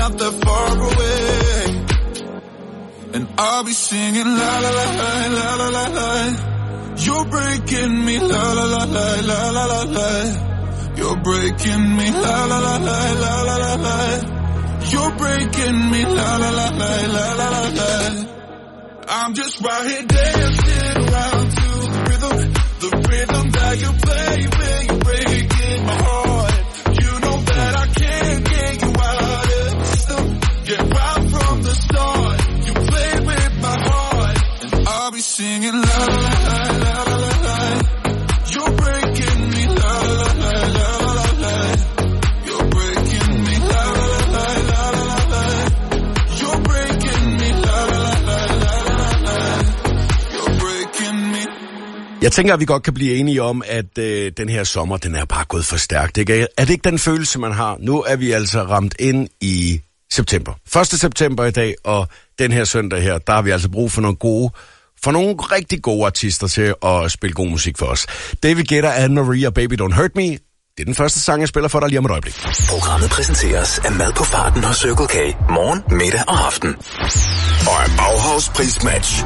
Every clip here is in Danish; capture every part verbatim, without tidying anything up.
not that far away. And I'll be singing la la la la la la la. You're breaking me la la la la la la la la. You're breaking me la la la la la la la la. You're breaking me la la la la la la la la. I'm just right here dancing around to the rhythm, the rhythm that you play when you're breaking my heart. You know that I can't get you out of the system. Yeah, right from the start, you play with my heart, and I'll be singing la la la la la la la. You're breaking me la la la la la la la. You're breaking me la la la la la la la. You're breaking me la la la la la la. You're breaking me. Jeg tænker, at vi godt kan blive enige om, at øh, den her sommer, den er bare gået for stærkt. Ikke? Er det ikke den følelse, man har? Nu er vi altså ramt ind i september. første september i dag, og den her søndag her, der har vi altså brug for nogle gode, for nogle rigtig gode artister til at spille god musik for os. David Guetta, Anne-Marie og Baby Don't Hurt Me. Det er den første sang, jeg spiller for dig lige om et øjeblik. Programmet præsenteres af Mad på Farten hos Circle K. Morgen, middag og aften. Og af Bauhaus Prismatch.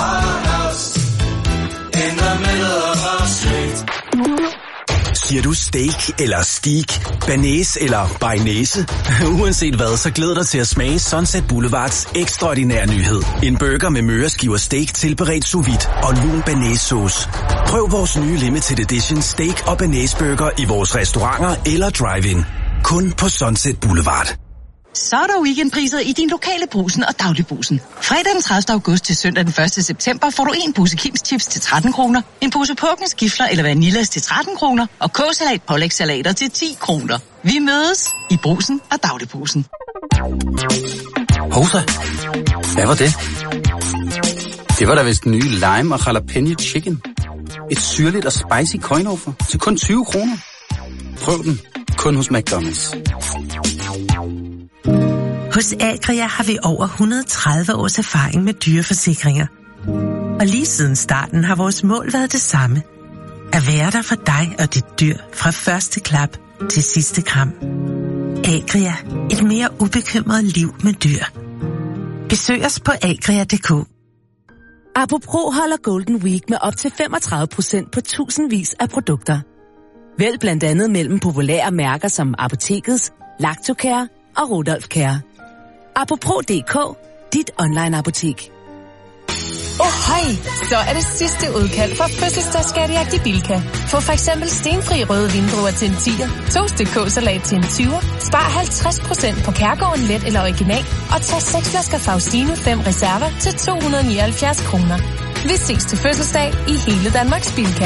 In the middle of our street. Siger du steak eller steak, banæs eller bearnaise? Uanset hvad, så glæder dig til at smage Sunset Boulevards ekstraordinære nyhed. En burger med møreskiver steak tilberedt sous vide og lun banæssauce. Prøv vores nye limited edition steak og banæsburger i vores restauranter eller drive-in. Kun på Sunset Boulevard. Så er der weekendpriser i din lokale Brugsen og Dagligbrugsen. Fredag den tredivte august til søndag den første september får du en pose Kims chips til tretten kroner, en pose Pukens gifler eller vanillas til tretten kroner og kåsalat pålægssalater til ti kroner. Vi mødes i Brugsen og Dagligbrugsen. Hovsa, hvad var det? Det var da vist den nye lime og jalapeno chicken. Et syrligt og spicy coin-offer til kun tyve kroner. Prøv den, kun hos McDonald's. Hos Agria har vi over et hundrede og tredive års erfaring med dyreforsikringer. Og lige siden starten har vores mål været det samme. At være der for dig og dit dyr fra første klap til sidste kram. Agria, et mere ubekymret liv med dyr. Besøg os på agria punktum d k. Apropos holder Golden Week med op til femogtredive procent på tusindvis af produkter. Vælg blandt andet mellem populære mærker som Apotekets, Lactocare og Rudolf Care. Apropos punktum d k, dit online-apotek. Oh hej, så er det sidste udkald fra fødselsdagsskattejagt i Bilka. Få for eksempel stenfri røde vindruer til en tier, toasted kåsalat til en tyver, spar halvtreds procent på Kærgården let eller original, og tag seks flasker Faustino fem reserver til to hundrede og nioghalvfjerds kroner. Vi ses til fødselsdag i hele Danmarks Bilka.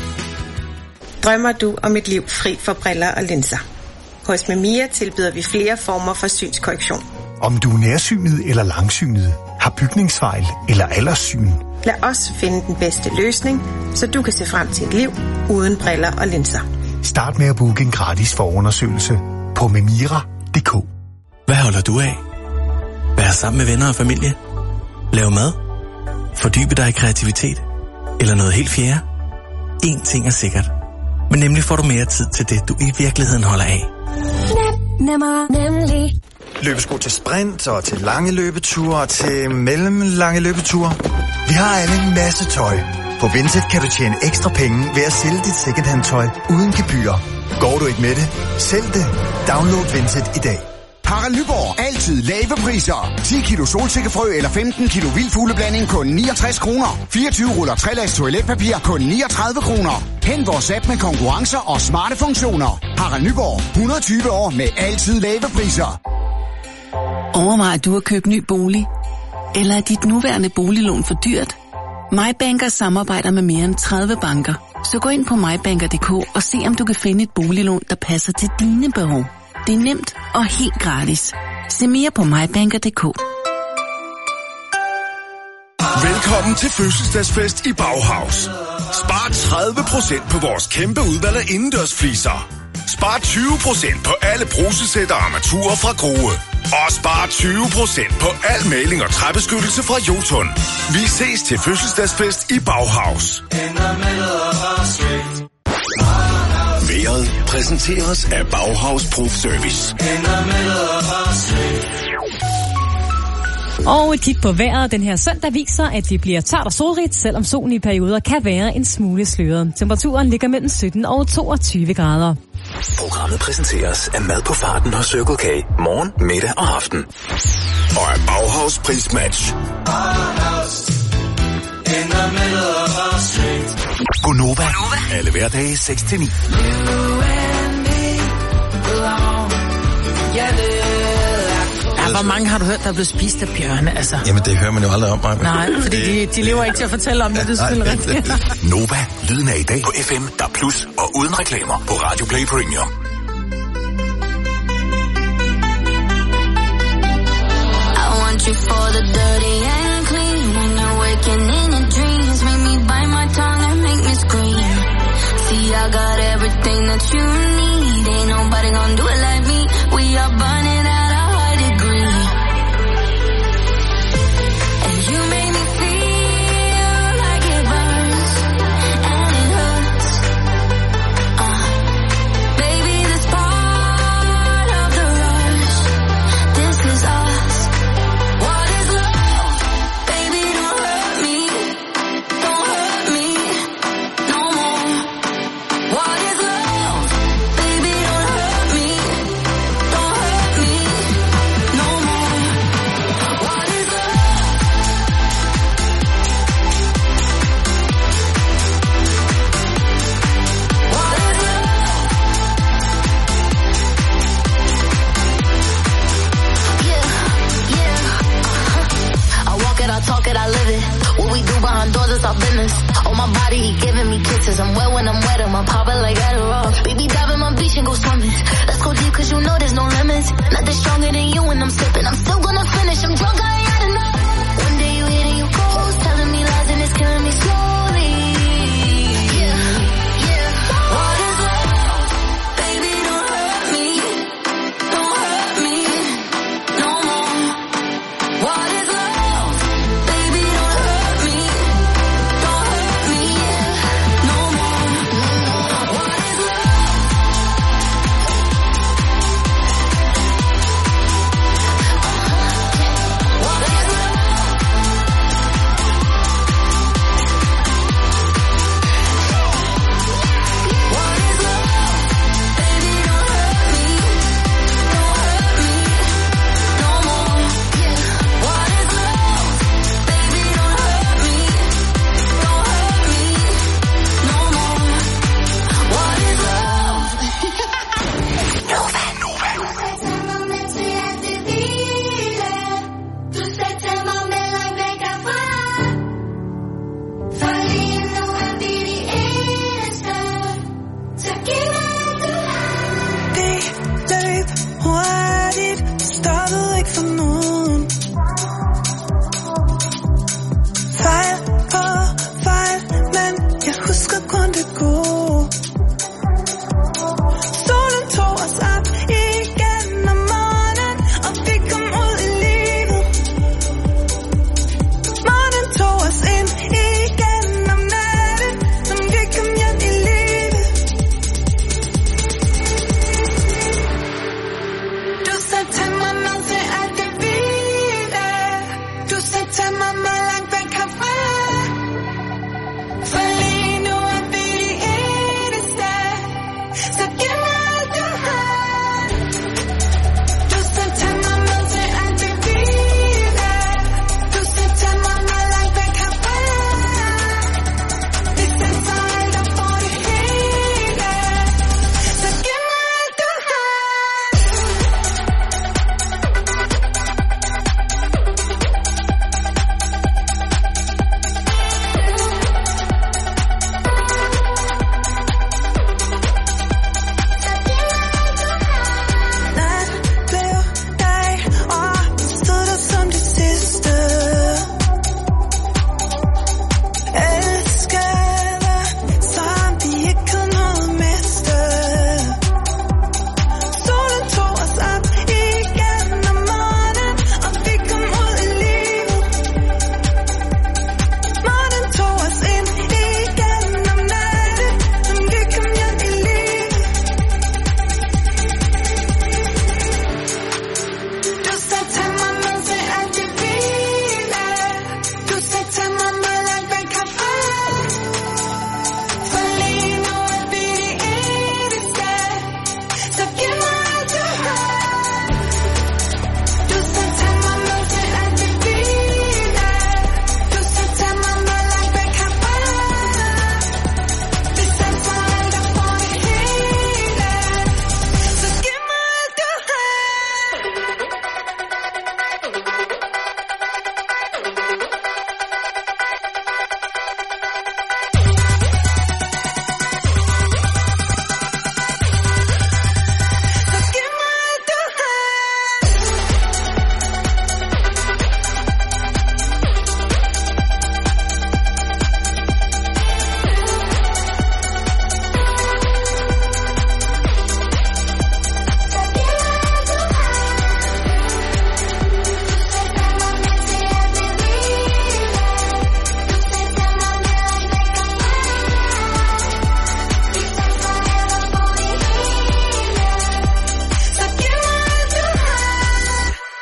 Drømmer du om et liv fri for briller og linser? Hos Memia tilbyder vi flere former for synskorrektion. Om du er nærsynet eller langsynet, har bygningsfejl eller alderssyn. Lad os finde den bedste løsning, så du kan se frem til et liv uden briller og linser. Start med at booke en gratis forundersøgelse på memira punktum d k. Hvad holder du af? Vær sammen med venner og familie? Lav mad? Fordybe dig i kreativitet? Eller noget helt fjerde? En ting er sikkert. Men nemlig får du mere tid til det, du i virkeligheden holder af. Nem, nemmer, nemlig. Løbesko til sprint og til lange løbeture og til mellemlange løbeture. Vi har alle en masse tøj. På Vinted kan du tjene ekstra penge ved at sælge dit secondhand tøj uden gebyr. Går du ikke med det? Sælg det. Download Vinted i dag. Harald Nyborg. Altid lave priser. ti kilo solsikkefrø eller femten kilo vildfugleblanding kun niogtres kroner. fireogtyve ruller trelags toiletpapir kun niogtredive kroner. Hent vores app med konkurrencer og smarte funktioner. Harald Nyborg. hundrede og tyve år med altid lave priser. Overvej, at du har købt ny bolig? Eller er dit nuværende boliglån for dyrt? MyBanker samarbejder med mere end tredive banker. Så gå ind på my banker punktum d k og se, om du kan finde et boliglån, der passer til dine behov. Det er nemt og helt gratis. Se mere på my banker punktum d k. Velkommen til fødselsdagsfest i Bauhaus. Spar tredive procent på vores kæmpe udvalg af indendørsfliser. Spar tyve procent på alle brusesæt og armaturer fra Grohe. Og spar tyve procent på al maling og træbeskyttelse fra Jotun. Vi ses til fødselsdagsfest i Bauhaus. Vejret præsenteres af Bauhaus Proof Service. Og et kig på vejret den her søndag viser, at det bliver tørt og solrigt, selvom solen i perioder kan være en smule sløret. Temperaturen ligger mellem sytten og toogtyve grader. Programmet præsenteres af mad på farten hos Circle K. Morgen, middag og aften. Og af Bauhaus Prismatch. Gonova. Alle hverdage seks til ni. Ja, hvor mange har du hørt, der er blevet spist af bjørne, altså? Jamen, det hører man jo aldrig om, mig. Nej, fordi de, de lever ikke til at fortælle om det, det er selvfølgelig rigtigt. Nova, lyden af i dag på F M, der plus og uden reklamer på Radio Play Premium. I want you for the dirty and clean. When you're waking in your dreams, make me bite my tongue and make me scream. See, I got everything that you need. Ain't nobody gonna do it like me. We are burning out a high degree. And you make me feel like it burns and it hurts. Uh, baby, this part of the rush. This is us. What is love? Baby, don't hurt me. Don't hurt me no more. What is love? Baby, don't hurt me. Don't hurt me no more. What is love? What is love? Yeah, yeah. Uh-huh. I walk it, I talk it, I live it. What we do behind doors is our business. On my body, he giving me kisses. I'm wet when I'm wet, I'm popping like Adderall. Baby, dive in my beach and go swimming. Let's go deep, cause you know there's no limits. Nothing stronger than you when I'm sipping. I'm still gonna finish, I'm drunk, I ain't had enough. One day you hit and you ghost, telling me lies and it's killing me slowly. Yeah, yeah. What is love? Baby, don't hurt me. Don't hurt me no more. What is love? Baby, don't hurt me. Don't hurt me no more. What is love? What is What is love? Baby, don't hurt me. Don't hurt me no more. What is love? Baby, don't hurt me. Don't hurt me no more. What is love? Nova, Nova. Det løb hurtigt, stoppede ikke for nogen. Fejl på fejl, men jeg husker kun det gode. Solen tog os op igen om morgenen, og vi kom ud i livet. Morgen tog os ind igen om natten, som vi kom hjem i livet. Du sagde til mig, mens jeg alt det ville.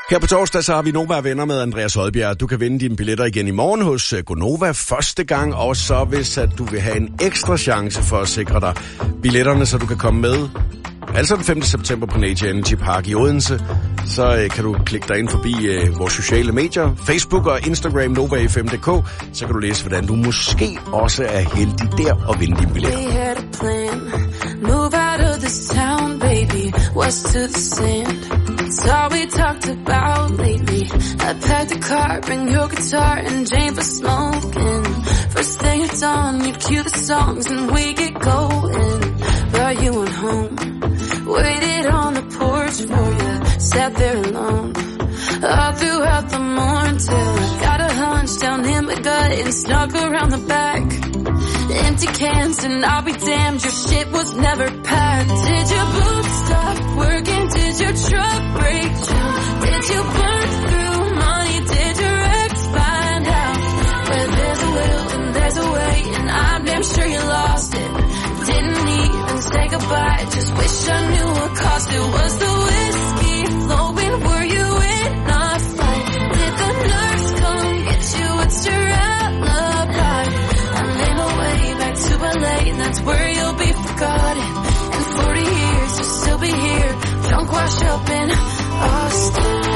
Her på torsdag så har vi Nova venner med Andreas Højbjerg. Du kan vinde dine billetter igen i morgen hos Gonova første gang, og så hvis at du vil have en ekstra chance for at sikre dig billetterne, så du kan komme med, altså den femte september på Nature Energy Park i Odense, så øh, kan du klikke dig ind forbi øh, vores sociale medier, Facebook og Instagram, Nova F M punktum d k, så kan du læse, hvordan du måske også er heldig der og vinde dine billetter. We had a plan, move out of this town, baby, west to the sand. It's all we talked about lately. I packed the car, bring your guitar and Jane for smoking. First thing it's on, you'd cue the songs and we get going. But you went home, waited on the porch for you, sat there alone all throughout the morning till I got a hunch down in my gut and snuck around the back. Empty cans and I'll be damned, your shit was never packed. Did your boots stop working? Did your truck break down? Did you burn through money? Did your ex find out? Where there's a will and there's a way, and I'm damn sure you lost it. Didn't even say goodbye, just wish I knew what cost it. Was the whiskey flowing? Were you in a fight? Did the nurse come get you? What's your alibi? I made my way back to L A, and that's where you'll be forgotten. In forty years you'll still be here, drunk, washed up in Austin.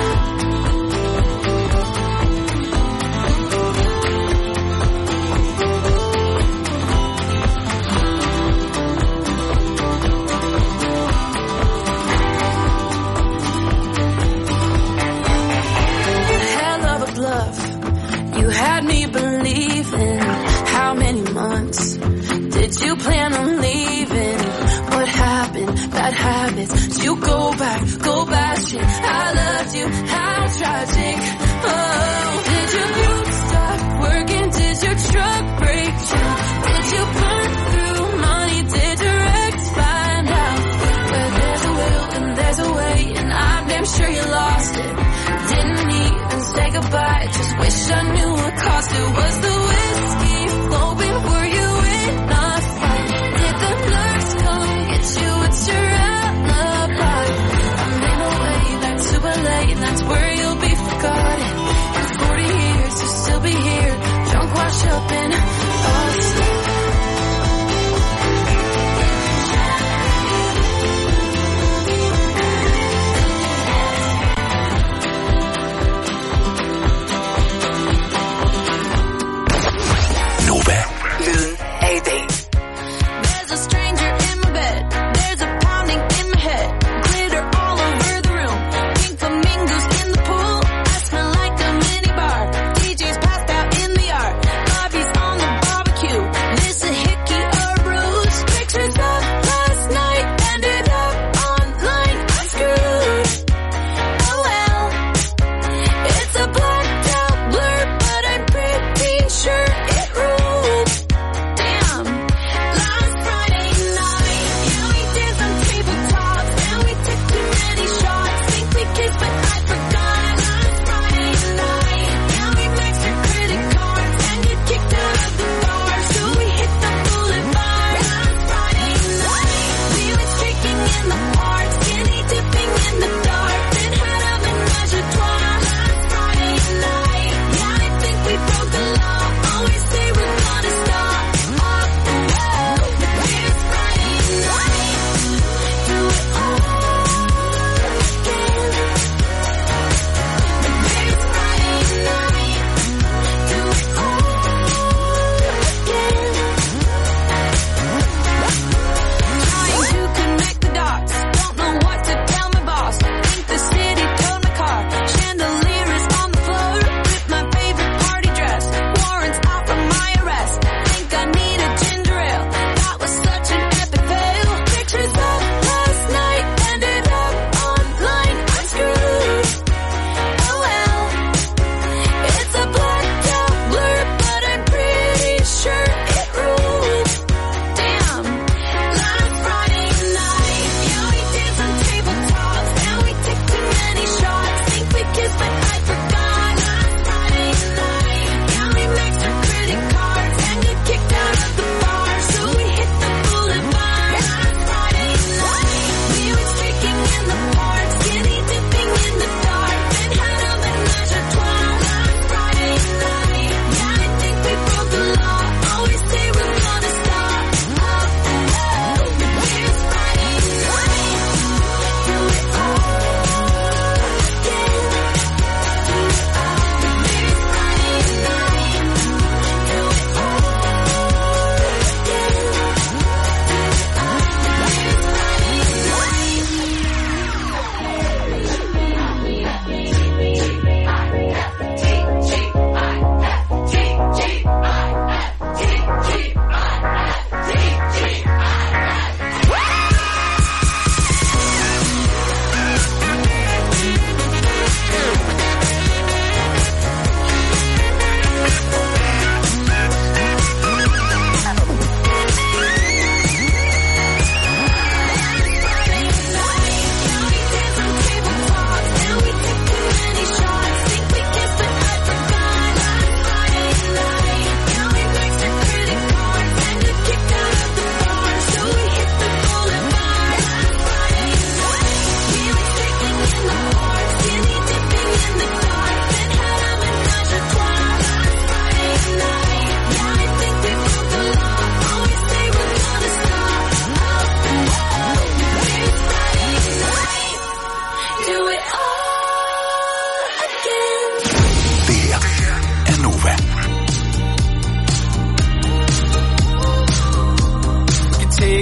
You had me believing. How many months did you plan on leaving? What happened? Bad habits. Did you go back? Go back shit. I loved you. How tragic. Oh, did your boots stop working? Did your truck break down? Did you burn through money? Did your ex find out? Where there's a will and there's a way, and I'm damn sure you lost it. Didn't even say goodbye, just wish I knew what cost it. Was the whiskey flowing? Were you in a fight? Did the nurse come get you? It's your alibi. I made my way back to L A, and that's where you'll be forgotten. In forty years you'll still be here, drunk, washed up in Austin. Lyden af i dag. There's a stranger in my bed. There's a pounding in my head. Glitter all over the room. Pink flamingos in the pool. I smell like a mini bar. D J's passed out in the yard. Bobby's on the barbecue.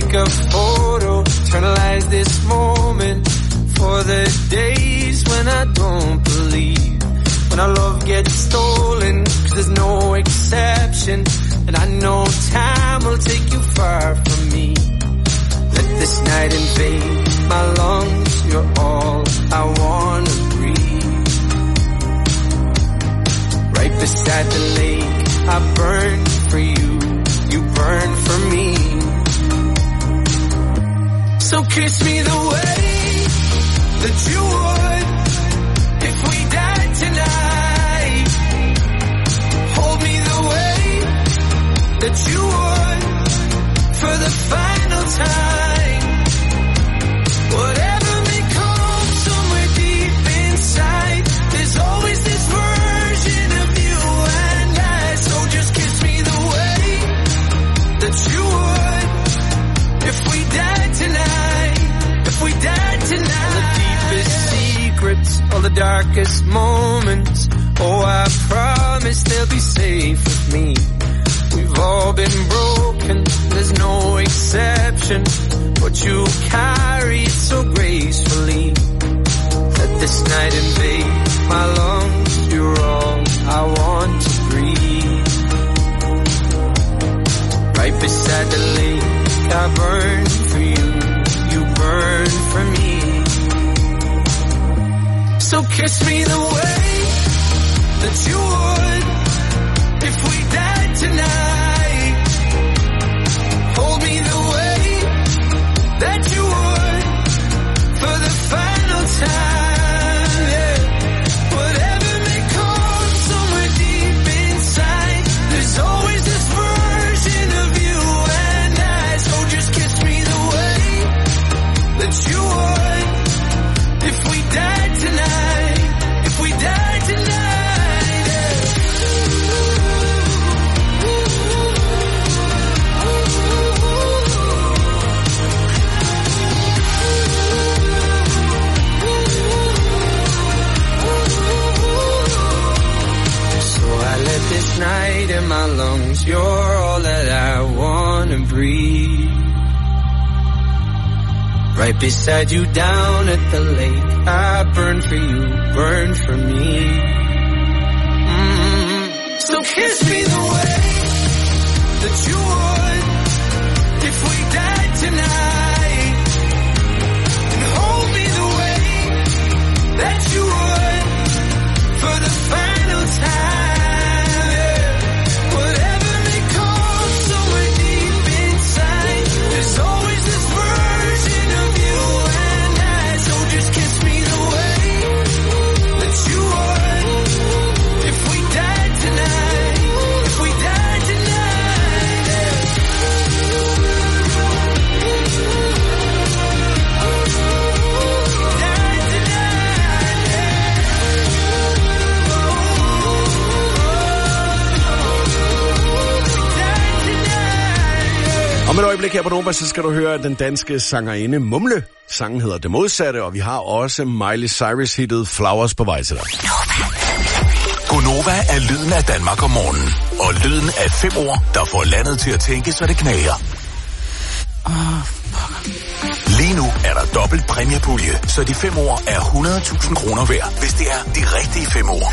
take a photo, eternalize this moment for the days when I don't believe, when our love gets stolen, 'cause there's no exception, and I know time will take you far from me. Let this night invade my lungs, you're all I wanna breathe. Right beside the lake, I burn for you, you burn for me. So kiss me the way that you would if we died tonight. Hold me the way that you would for the final time. Whatever may come somewhere deep inside, there's always this version of you and I. So just kiss me the way that you would if we died tonight. If we died tonight. All the deepest secrets, all the darkest moments, oh I promise they'll be safe with me. We've all been broken, there's no exception, but you carry it so gracefully. Let this night invade my lungs, you're all I want to breathe. Right beside the lake, I burn for you, you burn for me. So kiss me the way that you would if we died tonight. Hold me the way that you would for the final time, yeah. Whatever may come somewhere deep inside, there's always this version of you and I. So just kiss me the way that you would if we died tonight. If we died tonight, yeah. This night in my lungs, you're all that I wanna breathe. Right beside you down at the lake, I burn for you, burn for me. Mm-hmm. So kiss me the way that you would if we died tonight, and hold me the way that you would for the final time. Om et øjeblik her på Nova, så skal du høre den danske sangerinde Mumle. Sangen hedder Det Modsatte, og vi har også Miley Cyrus-hittet Flowers på vej til dig. Gonova er lyden af Danmark om morgenen. Og lyden af fem ord, der får landet til at tænke, så det knager. Oh, Lige nu er der dobbelt præmiepulje, så de fem ord er hundrede tusind kroner værd, hvis det er de rigtige fem ord.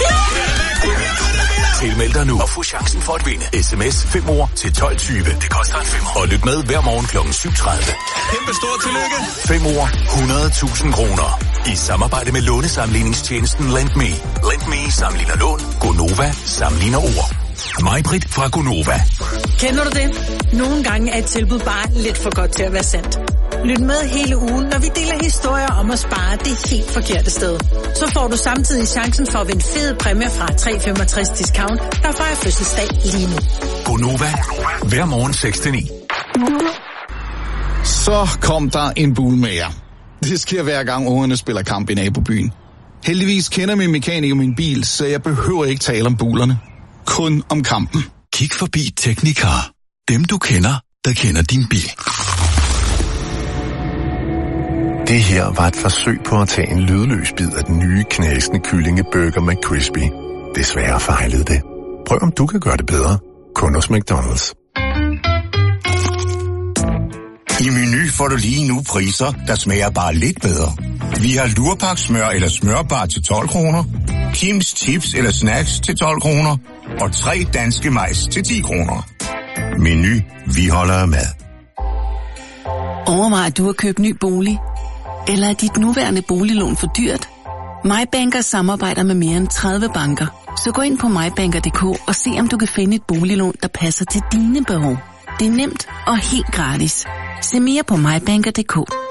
Tilmeld dig nu og få chancen for at vinde. Sms fem ord til tolv tyve. Det koster en femmer. Og lyt med hver morgen klokken syv tredive. Kæmpe stort tillykke. fem ord, hundrede tusind kroner. I samarbejde med lånesamligningstjenesten LendMe. LendMe sammenligner lån. Gonova sammenligner ord. Mig-Britt fra Gonova. Kender du det? Nogle gange er et tilbud bare lidt for godt til at være sandt. Lyt med hele ugen, når vi deler historier om at spare det helt forkerte sted. Så får du samtidig chancen for at vinde fede præmier fra tre komma femogtres Discount, der fejrer fødselsdag lige nu. Gonova. Hver morgen seks til ni. Så kom der en bulmager. Det sker hver gang ungerne spiller kamp i nabobyen. Heldigvis kender min mekaniker min bil, så jeg behøver ikke tale om bulerne. Kun om kampen. Kig forbi Teknikar. Dem du kender, der kender din bil. Det her var et forsøg på at tage en lydløs bid af den nye knasende kyllingeburger McCrispy. Desværre fejlede det. Prøv om du kan gøre det bedre. Kun hos McDonald's. I Meny får du lige nu priser, der smager bare lidt bedre. Vi har lurpaksmør eller smørbar til tolv kroner, Kims chips eller snacks til tolv kroner, og tre danske majs til ti kroner. Meny, vi holder af mad. Overvej, at du har købt ny bolig? Eller er dit nuværende boliglån for dyrt? MyBanker samarbejder med mere end tredive banker. Så gå ind på my banker punktum d k og se, om du kan finde et boliglån, der passer til dine behov. Det er nemt og helt gratis. Se mere på my banker punktum d k.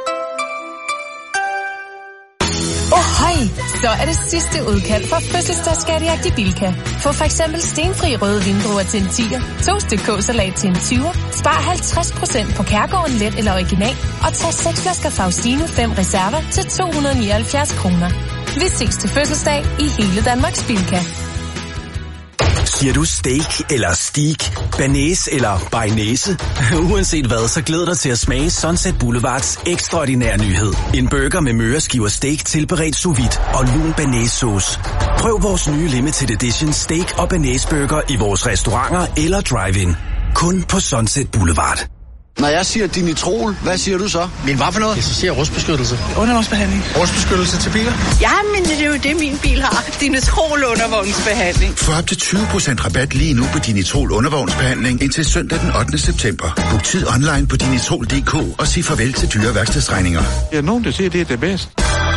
Ohøj, så er det sidste udkald fra fødselsdagsskatjagt i Bilka. Få for eksempel stenfri røde vindruer til en tier, to stykker kåsalat til en tyver, spar halvtreds procent på Kærgården let eller original, og tag seks flasker Faustino fem reserver til to hundrede nioghalvfjerds kroner. Vi ses til fødselsdag i hele Danmarks Bilka. Siger du steak eller steak, banæs eller bearnaise? Uanset hvad, så glæder dig til at smage Sunset Boulevards ekstraordinære nyhed. En burger med møreskiver steak tilberedt sous vide og lun banæssauce. Prøv vores nye limited edition steak og banæsburger i vores restauranter eller drive-in. Kun på Sunset Boulevard. Når jeg siger Dinitrol, hvad siger du så? Men hvad for noget? Jeg så siger rustbeskyttelse. Undervognsbehandling. Rustbeskyttelse til biler? Ja, men det er jo det, min bil har. Dinitrol undervognsbehandling. Få op til tyve procent rabat lige nu på Dinitrol undervognsbehandling indtil søndag den ottende september. Book tid online på dinitrol punktum d k og sig farvel til dyre værkstedsregninger. Ja, nogen der siger, det er det bedste.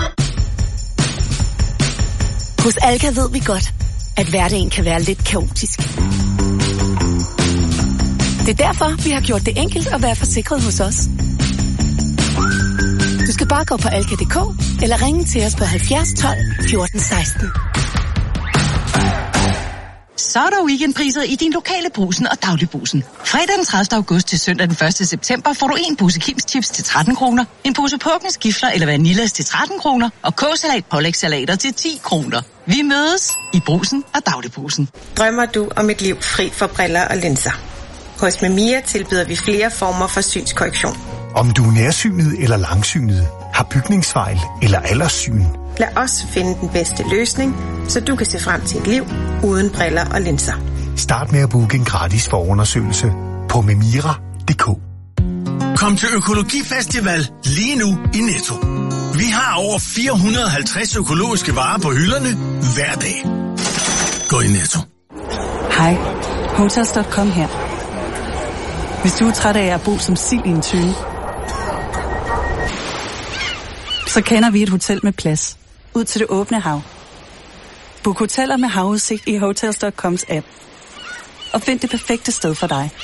Hos Alka ved vi godt, at hverdagen kan være lidt kaotisk. Det er derfor, vi har gjort det enkelt at være forsikret hos os. Du skal bare gå på alka punktum d k eller ringe til os på halvfjerds tolv fjorten seksten. Så er der weekendpriser i din lokale Brugsen og Dagligbrugsen. Fredag den tredivte august til søndag den første september får du en pose Kims chips til tretten kroner, en pose Pukkens gifler eller vanillas til tretten kroner og K-salat pålægssalater til ti kroner. Vi mødes i Brugsen og Dagligbrugsen. Drømmer du om et liv fri for briller og linser? Hos Memia tilbyder vi flere former for synskorrektion. Om du er nærsynet eller langsynet, har bygningsfejl eller alderssyn. Lad os finde den bedste løsning, så du kan se frem til et liv uden briller og linser. Start med at booke en gratis forundersøgelse på memira punktum d k. Kom til Økologifestival lige nu i Netto. Vi har over fire hundrede og halvtreds økologiske varer på hylderne hver dag. Gå i Netto. Hej, Hotels punktum com her. Hvis du er træt af at bo som sild i en tønde, så kender vi et hotel med plads ud til det åbne hav. Book hoteller med havudsigt i Hotels punktum coms app og find det perfekte sted for dig.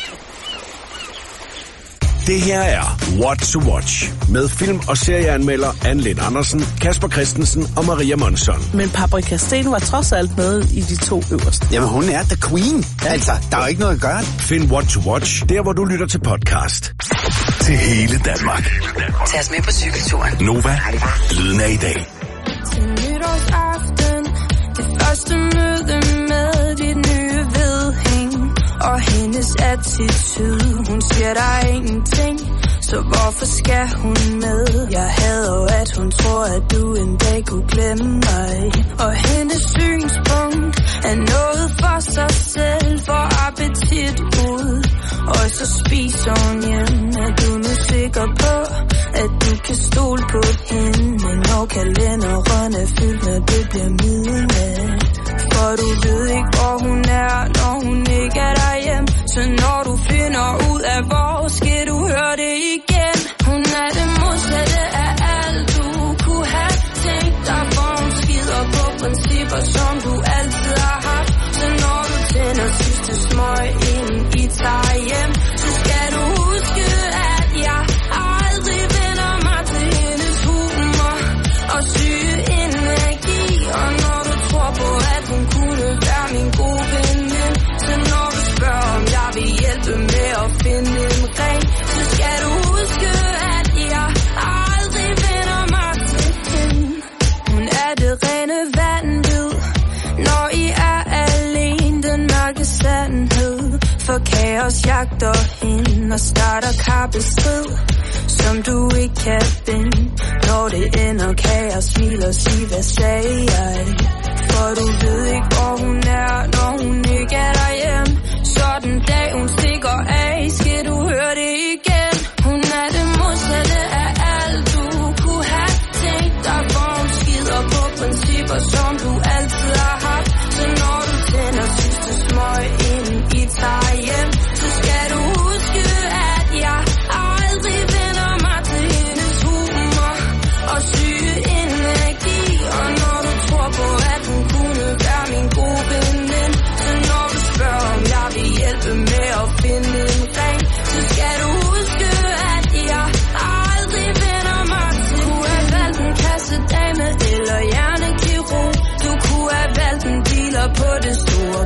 Det her er What to Watch med film- og serieanmelder Anne Lind Andersen, Kasper Christensen og Maria Monson. Men Paprika Steen var trods alt med i de to øverste. Jamen hun er the queen. Ja. Altså, der er jo ikke noget at gøre. Find What to Watch der, hvor du lytter til podcast. Til hele Danmark. Tag os med på cykelturen. Nova, lyden af i dag. Til nytårsaften, det første møde med dit nye vedhæng. Og hendes attitude, hun siger der er ingenting, så hvorfor skal hun med? Jeg hader jo, at hun tror, at du en dag kunne glemme mig. Og hendes synspunkt er noget for sig selv, for appetit ud. Og så spiser hun hjem. Er du nu sikker på, at du kan stole på hende? Når kalenderen er fyldt, når det bliver midnat. For du ved ikke, hvor hun er, når hun ikke er derhjemme. Så når du finder ud af, hvor skal du høre det igen. Hun er det modsatte af alt, du kunne have tænkt dig. For hun skider på principper, som du altid har haft. Så når du tænder sidste smøg, inden I tager hjem, så skal du huske, at jeg aldrig vender mig til hendes humor og syge energi. Og når du tror på, at hun kunne være min gode veninde, så når du spørger, om jeg vil hjælpe med at finde en ring, så skal du huske, at jeg aldrig vender mig til hende. Hun er det rene vanvid, når I er alene, den mørke sandhed. For kaos jagter hende og starter kappestrid, som du ikke kan binde. Når det ender, kan jeg smile og sige, hvad sagde jeg? For du ved ikke, hvor hun er, når hun ikke er derhjemme. Så den dag hun stikker af, skal du høre det igen. Hun er det mod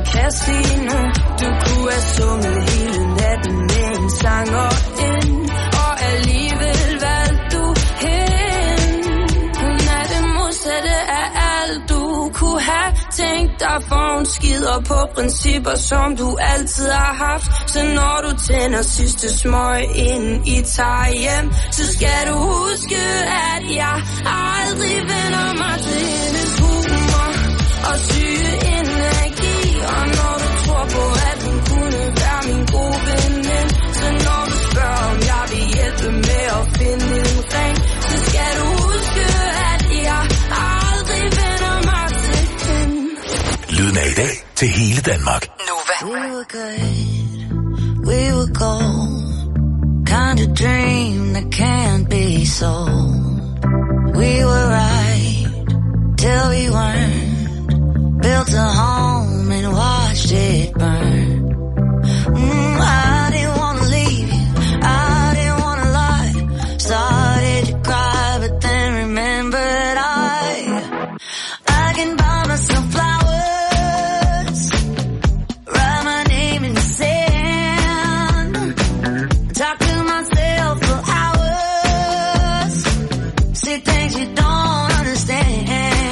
casino. Du kunne have sunget hele natten med en sanger ind, og alligevel valgte du hende. Hun er det modsatte af alt du kunne have tænkt dig, for hun skider på principper, som du altid har haft. Så når du tænder sidste smøg ind i tager hjem, så skal du huske, at jeg aldrig vender mig til hendes humor og syge energi. Og når du tror på, at hun kunne være min gode veninde, så når du spørger, om jeg vil hjælpe med at finde en ring, så skal du huske, at jeg aldrig vender mig til hende. Lyden af i dag til hele Danmark. Nova. We were good, we were gold, kind of dream that can't be sold. We were right till we weren't, built a home and watched it burn. Mm, I didn't want to leave you, I didn't want to lie. Started to cry, but then remembered I I can buy myself flowers, write my name in the sand, talk to myself for hours, say things you don't understand.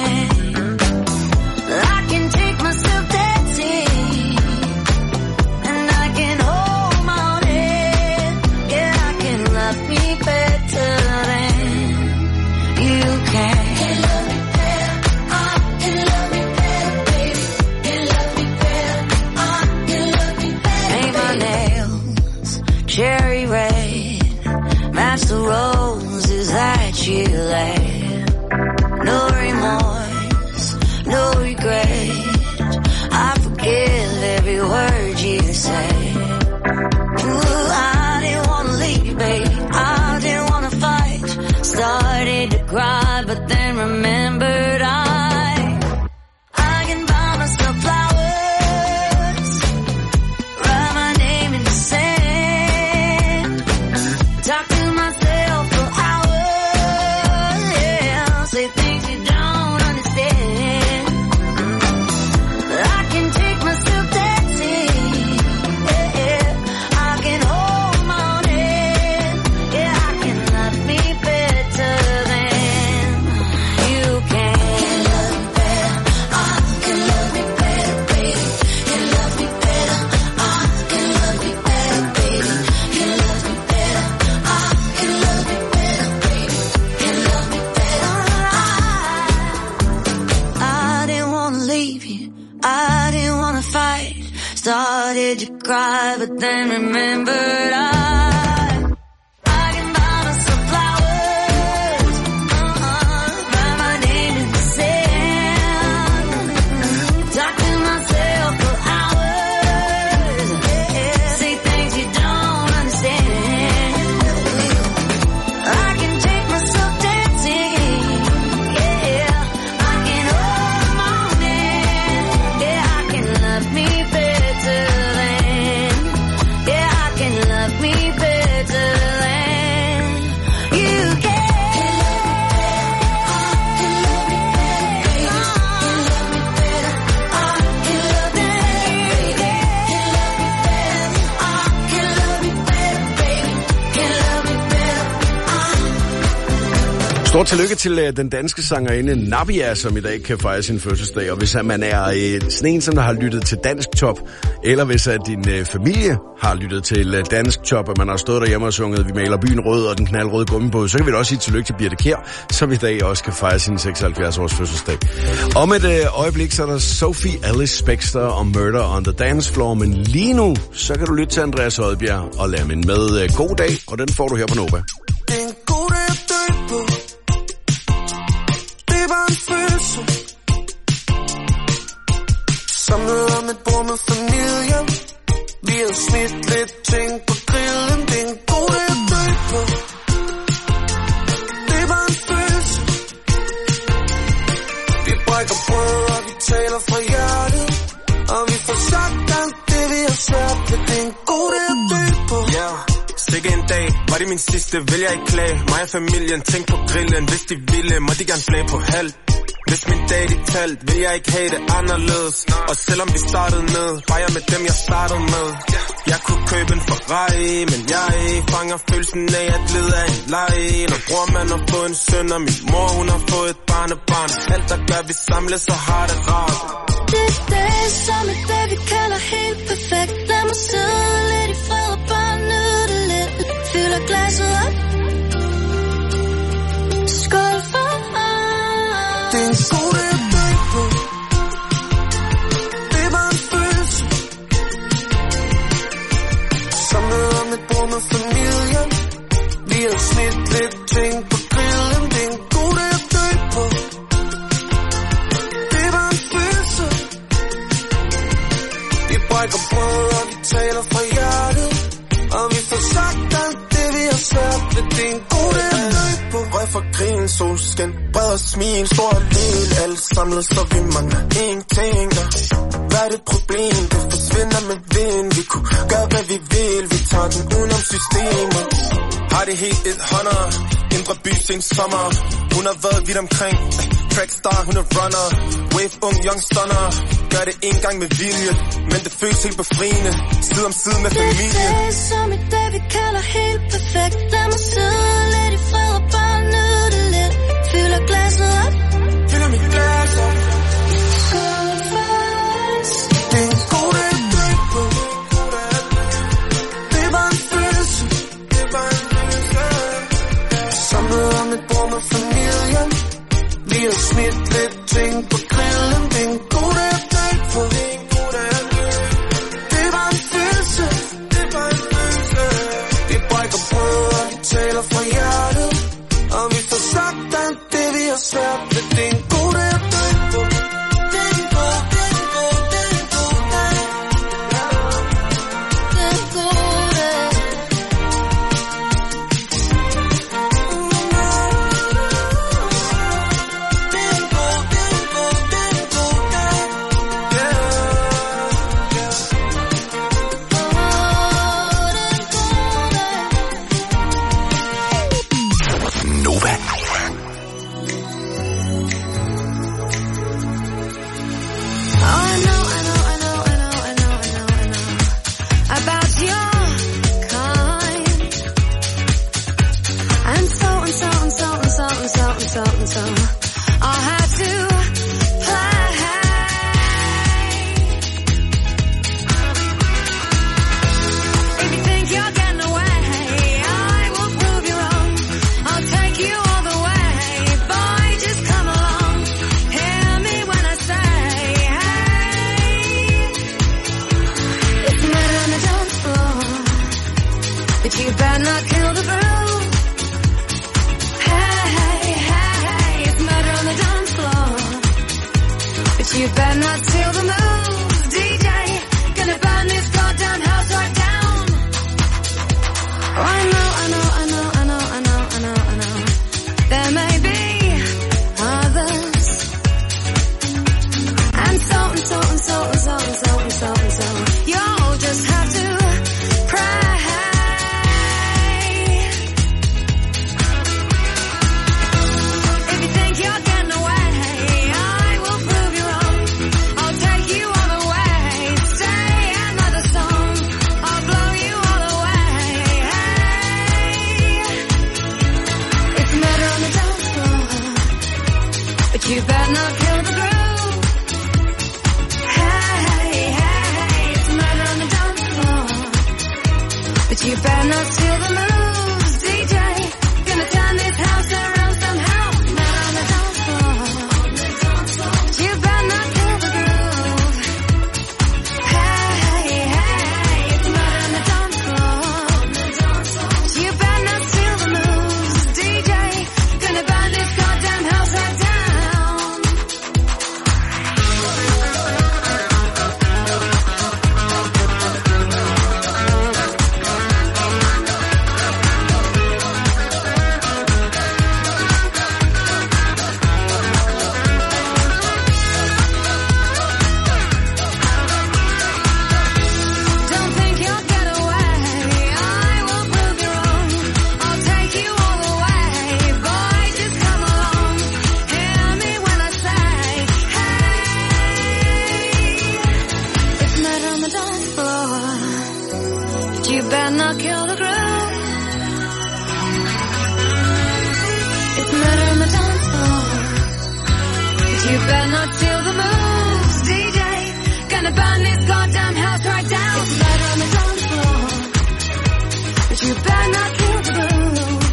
I can take myself dancing, and I can hold my own head. Yeah, I can love me better than you can. Can love me better, I can love me better, baby. Can love me better, I can love me better. Paint my nails cherry red, match the roses that you laid. No remorse, no regret, I forgive every word you say. Ooh, I didn't want to leave, baby, I didn't want to fight. Started to cry, but then remembered I I can buy myself flowers, write my name in the sand, talk to myself for hours, yeah, say things you don't understand. I can take myself dancing, yeah, I can hold my own head, yeah, I can love me better than you can. Can love me better, I can love me better, baby. Can love me better, I can love me better, baby. Can love me better, I can love me better, baby. Can love me better, I I didn't want to leave you, I didn't want to fight. Started to cry, but then remembered I I can buy myself flowers, uh-uh, write my name in the sand, talk to myself for hours, yeah, say things you don't understand. I can take myself dancing, yeah, I can hold my own hand, yeah, I can love me better than, yeah, I can love me better than you can. Can love me better, I can love me better, baby. Can love me better, I can love me better, I can love me better, baby. Can love me better, I Stort tillykke til uh, den danske sangerinde Nabia, som i dag kan fejre sin fødselsdag. Og hvis uh, man er uh, sådan en, som har lyttet til Dansk Top, eller hvis uh, din uh, familie har lyttet til uh, Dansk Top, og man har stået derhjemme og sunget Vi maler byen rød og den knaldrøde gummibåd, så kan vi da også sige tillykke til Birte Kjær, som i dag også kan fejre sin seksoghalvfjerds års fødselsdag. Om et uh, øjeblik, så er der Sophie Ellis Bextor og Murder on the Dance Floor, men lige nu, så kan du lytte til Andreas Odbjerg og lade min med uh, God Dag, og den får du her på Nova. En god dag at dø på, det var en følelse. Samlet om et bord med familien, vi har smidt lidt ting på grillen. Det er en god dag at dø på, det var en følelse. Vi brækker brød og vi taler fra hjertet, og vi får sagt alt det vi har svært ved. Det er en god dag at dø på, yeah. Sikke en dag, var det min sidste, vil jeg ikke klage. Mig og familien, tænk på grillen, hvis de ville, må de gerne flage på halv. Hvis min dag de talt, vil jeg ikke have det anderledes. Og selvom vi startede ned, var jeg med dem jeg startede med. Jeg kunne købe en Ferrari, men jeg fanger følelsen af at lede af en leje. Når bror man har fået en søn, og min mor hun har fået et barnebarn. Alt der gør vi samles og har det rart. Det er dag som et dag vi kalder helt perfekt. Lad mig sidde lidt i fred og bare nyde det lidt. Fylder glasset op. Skål for det er en god dag at dø på. Det var en følelse. Samlet om et bord med familien. Vi har smidt lidt ting på grillen. Det er en god dag at dø på. Det var en følelse. Vi brækker brød og vi taler fra hjertet. Og vi får sagt alt det vi har svært ved. Det er en god dag at dø på. Røg fra krigen, solskin, bred og smil, stor og lille. Alle samlet, så vi mangler ingenting. Hvad er det problem? Det forsvinder med vind. Vi kunne gøre hvad vi vil. Vi tager den udenom systemet. Har det helt et hånder. Indre by sing sommer. Hun har været vidt omkring. Trackstar, hun er runner. Wave, ung, young stunner. Gør det en gang med vilje, men det føles helt befriende. Side om side med familie. Det er som et dag vi kalder helt perfekt. Lad mig sidde lidt i fred og bare nyde det lidt. Fylder glasset op. Fylder mit glas op. Skål for os. Det er en god dag at dø på. Det var en følelse. Det var en følelse. Samlet om et bord med familien. Vi har smidt lidt ting på grillen. Det er en god dag at dø på. Det var en følelse. Det var en følelse. Vi brækker brød og vi taler fra hjertet. Og vi får sagt alt det vi har svært ved. Det er en god dag at dø på. Det er en god, det er en god, det er en god dag. Det er en god dag. You better not steal the move, D J. Gonna burn this goddamn house right down. Oh, I know, I know, I know, I know, I know, I know, I know. There may be others. And so and so and so and so and so and so and so. You'll just have to pray. If you think you're getting away, not kill the groove. It's murder on the dance floor. But you better not steal the moves, D J. Gonna burn this goddamn house right down. It's murder on the dance floor. But you better not kill the groove.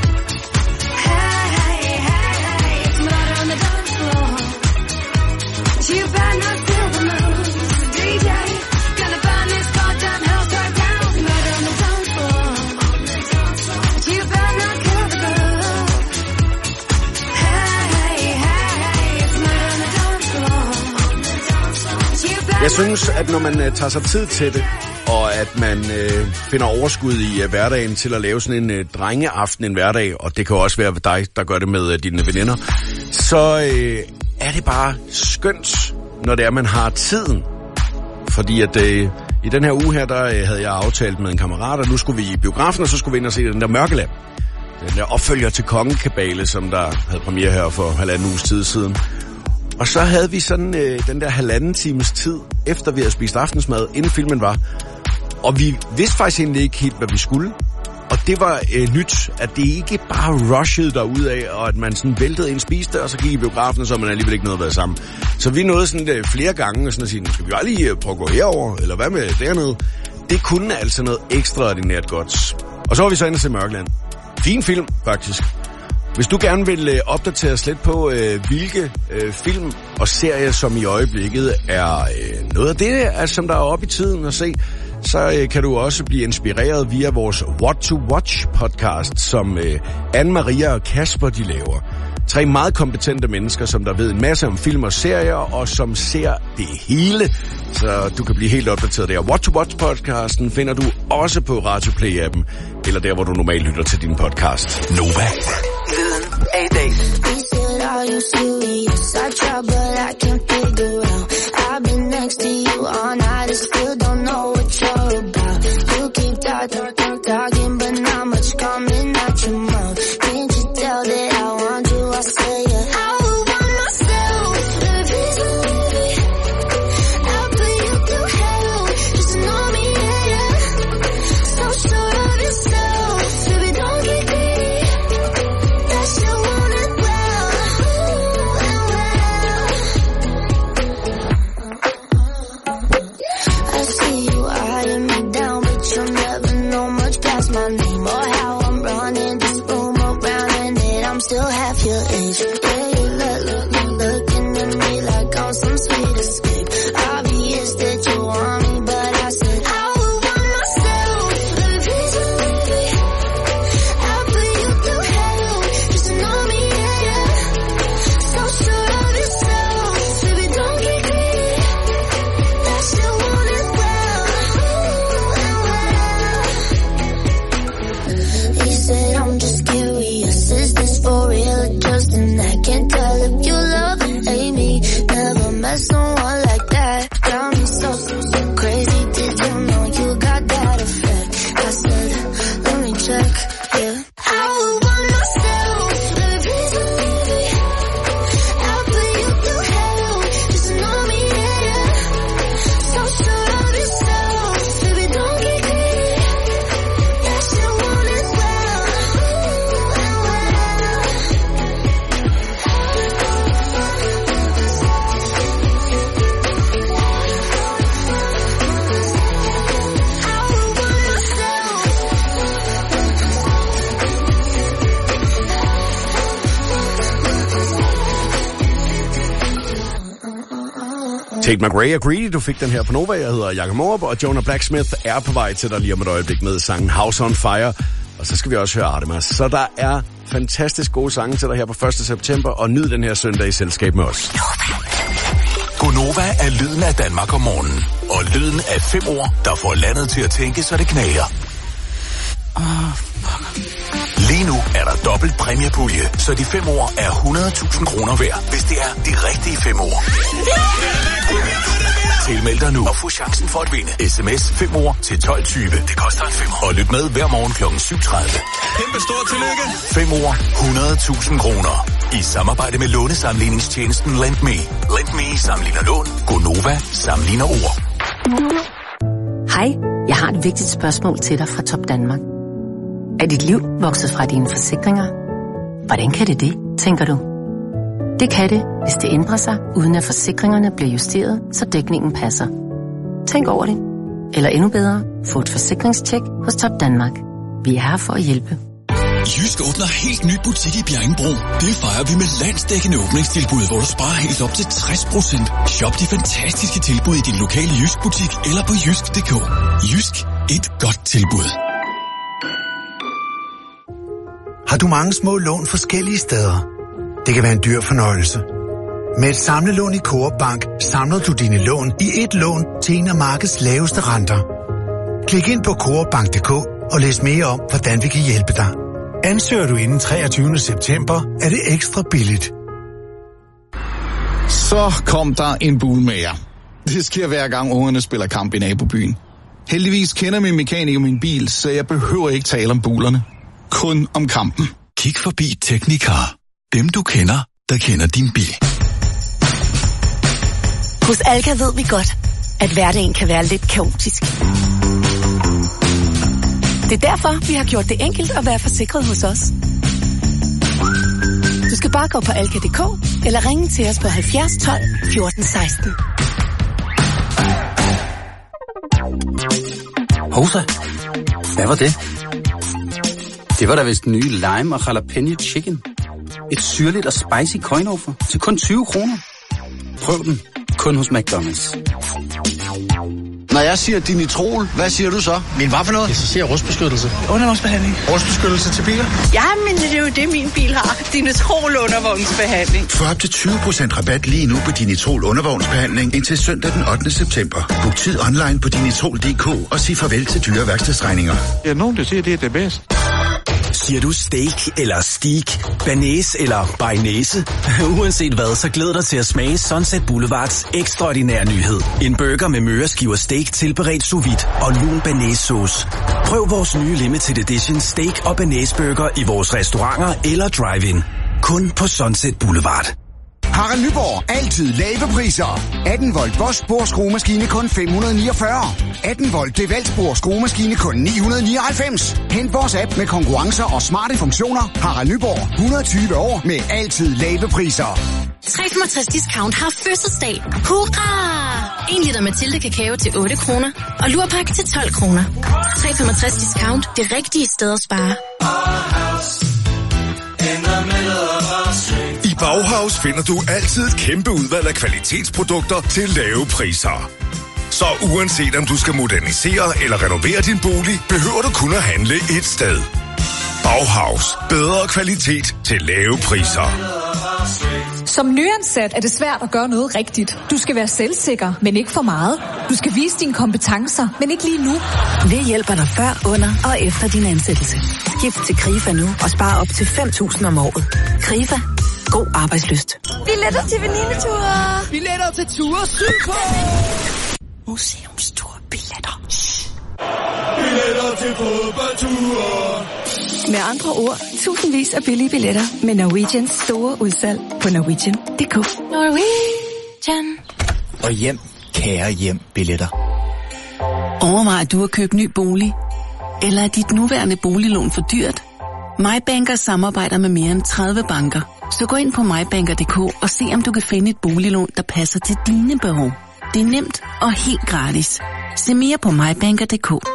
Hey, hey, hey, hey. It's murder on the dance floor. But you better not steal the moves, D J. Gonna burn this goddamn house right down. It's murder on the dance floor. But you better not kill the groove. Hey, hey, hey. It's murder on the dance floor. But you better. Jeg synes, at når man uh, tager sig tid til det, og at man øh, finder overskud i uh, hverdagen til at lave sådan en uh, drengeaften en hverdag, og det kan også være dig, der gør det med uh, dine veninder, så øh, er det bare skønt, når det er, man har tiden. Fordi at øh, i den her uge her, der øh, havde jeg aftalt med en kammerat, og nu skulle vi i biografen, og så skulle vi ind og se den der Mørkeland. Den der opfølger til Kongekabale, som der havde premiere her for halvanden uges tid siden. Og så havde vi sådan øh, den der halvanden times tid, efter vi havde spist aftensmad, inden filmen var. Og vi vidste faktisk egentlig ikke helt, hvad vi skulle. Og det var øh, nyt, at det ikke bare rushede derudad, og at man sådan væltede ind, spiste, og så gik i biografen, og så man alligevel ikke noget at være sammen. Så vi nåede sådan øh, flere gange sådan at sige, skal vi bare lige prøve at gå herover, eller hvad med dernede? Det kunne altså noget ekstraordinært godt. Og så var vi så inde og se Mørkeland. Fin film, faktisk. Hvis du gerne vil øh, opdatere os lidt på, øh, hvilke øh, film og serier, som i øjeblikket er øh, noget af det, altså, som der er oppe i tiden at se, så øh, kan du også blive inspireret via vores What to Watch podcast, som øh, Anne-Maria og Kasper de laver. Tre meget kompetente mennesker, som der ved en masse om film og serier, og som ser det hele, så du kan blive helt opdateret der. What to Watch podcasten finder du også på Radioplay-appen, eller der, hvor du normalt lytter til din podcast. Nova. Lyden af i dag. I've been next to you all night, I still don't know what you're about. You keep talking, talking, talking, but not much coming out your mouth. Can't you tell that I want you? I say yeah. I would want myself to be somebody. I'll put you through hell, just know me, yeah, yeah. So sure of yourself, baby, don't get greedy. That you want it well, ooh, and well. I see you eyeing me down, but you'll never know much past my name or how I'm running this room around, and that I'm still half your age. Yeah, you look, look, look, looking at me like I'm some sweet escape. Obvious that you want me, but I said I would want myself to be somebody. I'll put you through hell, just to know me, yeah, yeah. So sure of yourself, baby, don't get greedy. That you want it well, ooh, and well. He said I'm just curious, is this for real or just an act? Can't tell if you love and hate me. Never met someone like that. Got me so, so, so crazy. Did you know you got that effect? I said, let me check, yeah. I would want myself to be somebody. I'll put you through hell, just to know me, yeah, yeah. So sure of yourself, baby, don't get greedy. That you want it well, ooh, and well. Tate McRae og Greedy, du fik den her på Nova. Jeg hedder Jakob Morup, og Jonah Blacksmith er på vej til dig lige om et øjeblik med sangen House on Fire. Og så skal vi også høre Artemas. Så der er fantastisk gode sange til dig her på første september, og nyd den her søndag i selskab med os. Gonova er lyden af Danmark om morgenen. Og lyden af fem ord, der får landet til at tænke, så det knager. Åh, fuck. Lige nu er der dobbelt præmiepulje, så de fem ord er hundrede tusind kroner værd, hvis det er de rigtige fem ord. Tilmeld dig nu og få chancen for at vinde. S M S fem ord til tolv tyve. Det koster en femmer. Og lyt med hver morgen klokken syv tredive. Kæmpe stort tillykke. fem ord, hundrede tusind kroner. I samarbejde med lånesamligningstjenesten LendMe. LendMe sammenligner lån. Gonova sammenligner ord. Hej, Jeg har et vigtigt spørgsmål til dig fra Top Danmark. Er dit liv vokset fra dine forsikringer? Hvordan kan det det, tænker du? Det kan det, hvis det ændrer sig, uden at forsikringerne bliver justeret, så dækningen passer. Tænk over det. Eller endnu bedre, få et forsikringstjek hos Top Danmark. Vi er her for at hjælpe. Jysk åbner helt ny butik i Bjerringbro. Det fejrer vi med landsdækkende åbningstilbud, hvor du sparer helt op til tres procent. Shop de fantastiske tilbud i din lokale Jysk butik eller på jysk punktum d k. Jysk, et godt tilbud. Har du mange små lån forskellige steder? Det kan være en dyr fornøjelse. Med et samlelån i Coop Bank samler du dine lån i et lån til en af markedets laveste renter. Klik ind på coop bank punktum d k og læs mere om, hvordan vi kan hjælpe dig. Ansøger du inden treogtyvende september, er det ekstra billigt. Så kom der en bulmager. Det sker hver gang ungerne spiller kamp i nabobyen. Heldigvis kender min mekaniker min bil, så jeg behøver ikke tale om bulerne. Kun om kampen. Kig forbi Teknikar. Dem du kender, der kender din bil. Hos Alka ved vi godt, at hverdagen kan være lidt kaotisk. Det er derfor, vi har gjort det enkelt at være forsikret hos os. Du skal bare gå på alka punktum d k eller ringe til os på halvfjerds tolv fjorten seksten. Hovsa, hvad var det? Det var da vist den nye lime og jalapeno chicken. Et syrligt og spicy coin-offer til kun tyve kroner. Prøv den. Kun hos McDonald's. Når jeg siger Dinitrol, hvad siger du så? Men hvad for noget? Jeg siger rustbeskyttelse. Undervognsbehandling. Rustbeskyttelse til biler. Ja, men det er jo det, min bil har. Dinitrol undervognsbehandling. Få op til tyve procent rabat lige nu på Dinitrol undervognsbehandling indtil søndag den ottende september. Book tid online på dinitrol punktum d k og sig farvel til dyre værkstedsregninger. Ja, nogen der siger, det er det bedste. Siger du steak eller steak, banæs eller bearnaise? Uanset hvad, så glæder dig til at smage Sunset Boulevards ekstraordinære nyhed. En burger med møreskiver steak tilberedt sous vide og lun banæssauce. Prøv vores nye limited edition steak og banæsburger i vores restauranter eller drive-in. Kun på Sunset Boulevard. Harald Nyborg. Altid lave priser. atten volt Bosch boreskruemaskine kun fem hundrede niogfyrre. atten volt DeWalt boreskruemaskine kun ni hundrede nioghalvfems. Hent vores app med konkurrencer og smarte funktioner. Harald Nyborg. et hundrede og tyve år med altid lave priser. tre komma tres discount har fødselsdag. Hurra! en liter Mathilde kakao til otte kroner. Og lurpak til tolv kroner. tre komma tres discount. Det rigtige sted at spare. I Bauhaus finder du altid et kæmpe udvalg af kvalitetsprodukter til lave priser. Så uanset om du skal modernisere eller renovere din bolig, behøver du kun at handle et sted. Bauhaus. Bedre kvalitet til lave priser. Som nyansat er det svært at gøre noget rigtigt. Du skal være selvsikker, men ikke for meget. Du skal vise dine kompetencer, men ikke lige nu. Vi hjælper dig før, under og efter din ansættelse. Skift til KRIFA nu og spare op til fem tusind om året. KRIFA. God arbejdslyst. Billetter til venineture. Billetter til ture sydpå. Museumstur. Billetter. Billetter til fodboldture. Med andre ord, tusindvis af billige billetter med Norwegians store udsalg på norwegian punktum d k. Norwegian. Og hjem, kære hjem, billetter. Overvej, at du har købt ny bolig? Eller er dit nuværende boliglån for dyrt? MyBanker samarbejder med mere end tredive banker. Så gå ind på my banker punktum d k og se, om du kan finde et boliglån, der passer til dine behov. Det er nemt og helt gratis. Se mere på my banker punktum d k.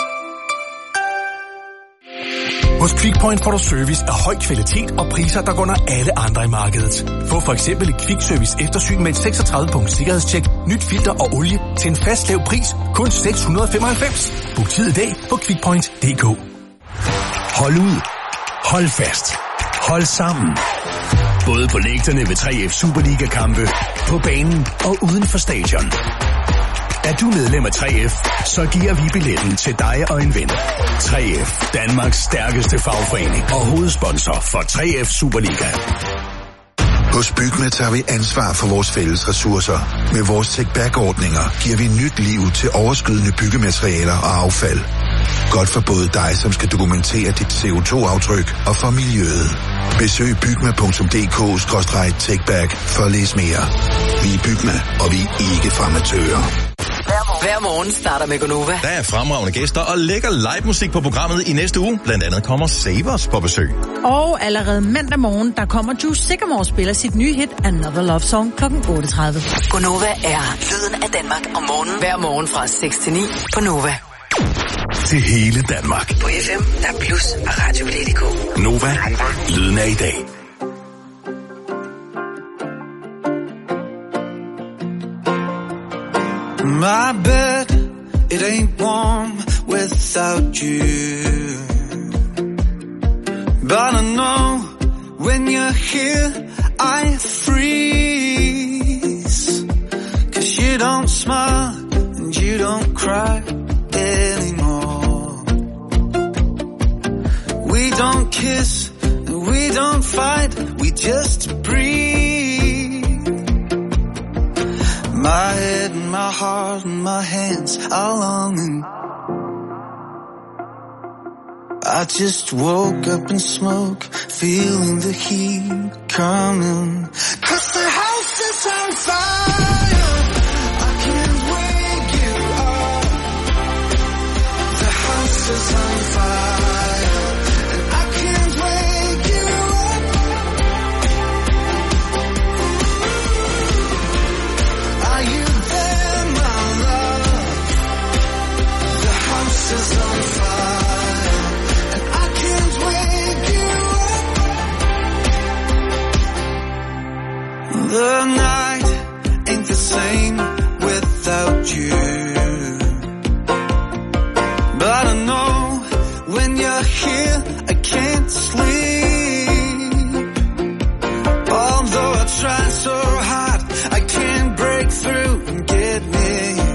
Hos QuickPoint får du service af høj kvalitet og priser, der går under alle andre i markedet. Få for eksempel et Quick-service eftersyn med et seksogtredive punkt sikkerhedstjek, nyt filter og olie til en fast lav pris, kun seks hundrede og femoghalvfems. Book tid i dag på quickpoint punktum d k. Hold ud. Hold fast. Hold sammen. Både på lægterne ved tre F Superliga-kampe, på banen og uden for stadion. Er du medlem af tre F, så giver vi billetten til dig og en ven. tre F, Danmarks stærkeste fagforening og hovedsponsor for tre F Superliga. Hos Bygma tager vi ansvar for vores fælles ressourcer. Med vores take-back-ordninger giver vi nyt liv til overskydende byggematerialer og affald. Godt for både dig, som skal dokumentere dit C O to aftryk, og for miljøet. Besøg bygma punktum d k skråstreg takeback for at læse mere. Vi er Bygma, og vi er ikke farmatører. Hver morgen starter med Gonova. Der er fremragende gæster og lækker live musik på programmet i næste uge. Blandt andet kommer Savers på besøg. Og allerede mandag morgen, der kommer Juice Sycamore spiller sit nye hit Another Love Song klokken otte tredive. Gonova er lyden af Danmark om morgenen. Hver morgen fra seks til ni på Nova. Til hele Danmark. På F M, der er Plus og Radio punktum d k. Nova, lyden af i dag. My bed, it ain't warm without you. But I know when you're here, I freeze. 'Cause you don't smile and you don't cry anymore. We don't kiss and we don't fight, we just breathe. My head and my heart and my hands are longing. I just woke up in smoke, feeling the heat coming. 'Cause the house is on fire, I can't wake you up. The house is on fire, and I can't wake you up. Are you there, my love? The house is on fire, and I can't wake you up. The night ain't the same without you. But I know when you're here, I can't sleep. Although I try so hard, I can't break through and get me.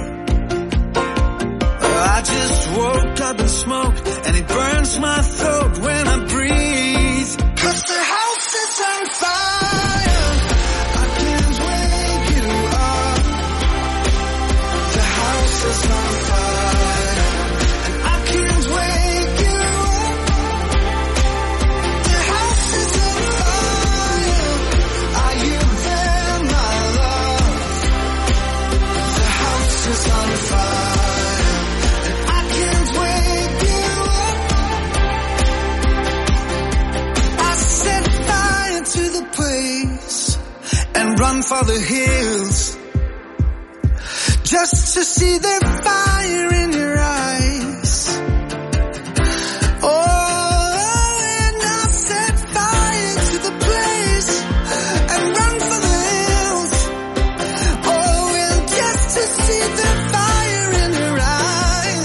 I just woke up in smoke, and it burns my throat when I breathe. 'Cause the house is on fire, I can't wake you up. The house is on fire, and I can't wake you up. The house is on fire, are you there, my love? The house is on fire, and I can't wake you up. I set fire to the place and run for the hills, just to see the fire in your eyes. Oh, and I set fire to the place and run for the hills. Oh, and just to see the fire in your eyes.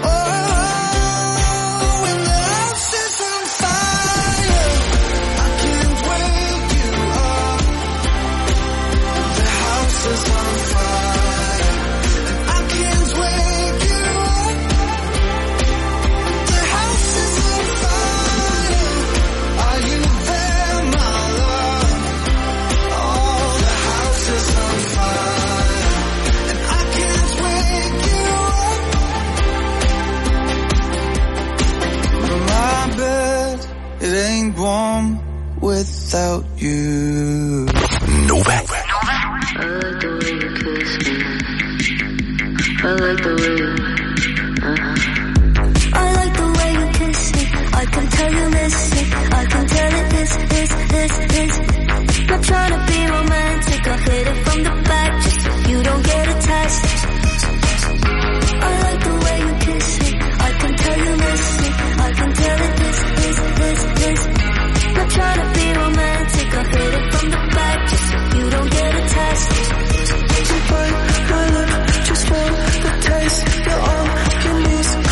Oh, when the house is on fire, I can't wake you up. The house is on fire, and I can't wake you up. The house is on fire, are you there, my love? Oh, the house is on fire, and I can't wake you up. My bed, it ain't warm without you. Nova. I like the way you kiss me. I like the way you, uh-huh. I like the way you kiss me. I can tell you miss it. I can tell it is, is, is, is. Not trying to be romantic. I hit it from the back just so you don't get attached. I like the way you kiss me. I can tell you miss it. I can tell it is, is, is, is. Not trying to be romantic. I hit it from the back just so you don't get attached. You bite my lip just for the taste. You're all you need.